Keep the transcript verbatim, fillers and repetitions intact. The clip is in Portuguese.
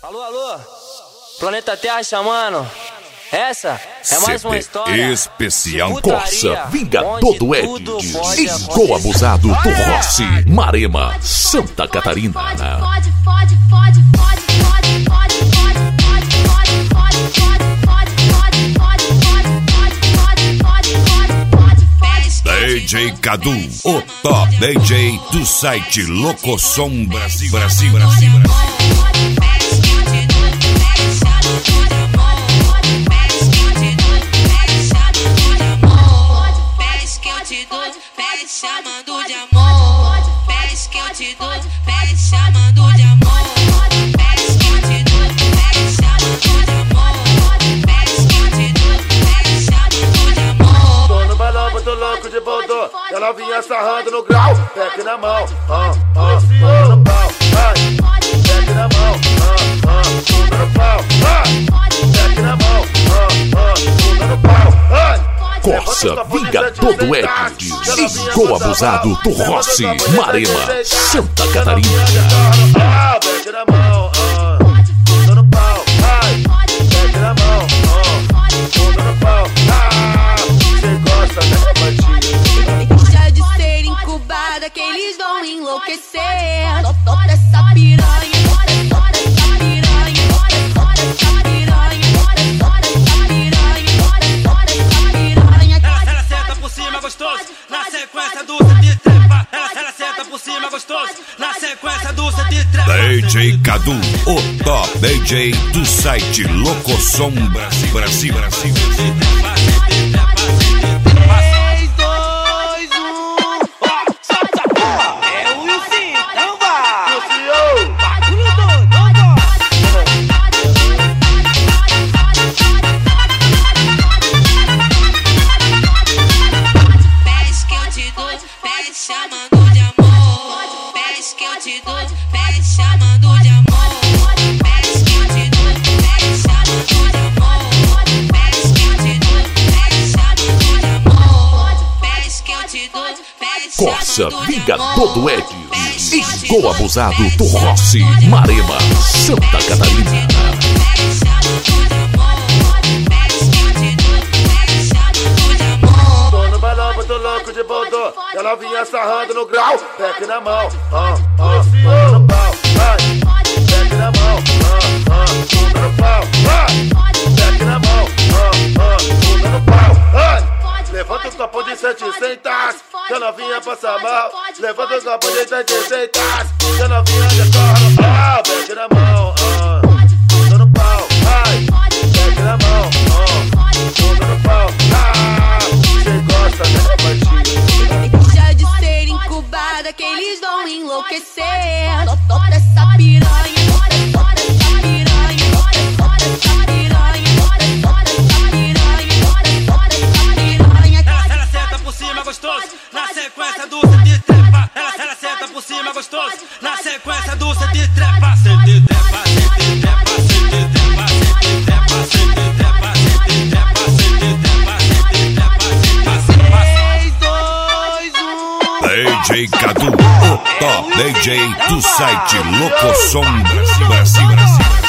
Alô, alô, Planeta Terra chamando. Essa é mais uma história especial Corsa, Vingador do Ed, Igual Abusado do Rossi, Marema, Santa Catarina. Pode, pode, pode, pode, pode, pode, pode, pode, pode, pode, pode, pode, pode, pode, pode, D J Cadu, o top D J do site Locosom Brasil, Brasil, Brasil, Brasil. Chamando de amor, pede que eu te dou, pede chamando de amor, pede que eu te dou, pede chamando de amor, pede que eu te dou, pede chamando de amor. Tô no balão, muito louco de bodô, ela vinha sarrando no grau, pegue na mão, ah, ah, bunda no pau, vai, pegue na mão, ah, ah, bunda no pau, vai, pegue na mão, ah, ah, bunda no pau, vai. Corsa, Vingador do Ed, Igual Abusado do Rossi, Marema, Santa Catarina. Ah, pegue na mão, ah, bunda no pau, vai, pegue na mão, ah, bunda no pau, ah, cê gosta, né, bandinha? Deixa de ser incubada que eles vão enlouquecer. Solta essa piranha, solta essa piranha, solta essa piranha, solta essa piranha, solta essa piranha. Ela senta por cima gostoso, na sequência do set de trepa. Ela senta por cima gostoso, na sequência do set de trepa. D J Cadu, o top D J do site Locosom Brasil, Brasil, Brasil. Chamando de amor, pede que eu te dou, pede chamando de amor, pede que eu te dou, pede chamando de amor, pede que eu te dou, pede chamando de amor, pede que eu te dou, pede Corsa, Vingador do Ed, Igual Abusado do Rossi, Marema, Santa Catarina. Muito louco de bodô, ela vinha sarrando no grau, pegue na mão, ah, ah, bunda no pau, vai, pegue na mão, ah, ah, bunda no pau, vai, pegue na mão, ah, ah, bunda no pau, vai. Levanta o copo de setecentos, que ela vinha passar mal, levanta o copo de setecentos, que ela vinha decorando, ah, pegue na mão, ah, bunda no pau, vai, pegue na mão, ah, bunda no pau, ah, cê gosta, né, bandinha? Deixa de ser incubada que eles vão enlouquecer. Solta essa piranha, solta essa piranha, solta essa piranha, solta essa piranha, solta essa piranha. Ela senta por cima gostoso, na sequência do set de trepa. Ela senta por cima gostoso, na sequência do set de trepa. Set de trepa, set de trepa, set de trepa, set de trepa, set de trepa, set de trepa, set de trepa, set de trepa, set de trepa. D J Cadu, o top D J do site Locosom Brasil, Brasil, Brasil.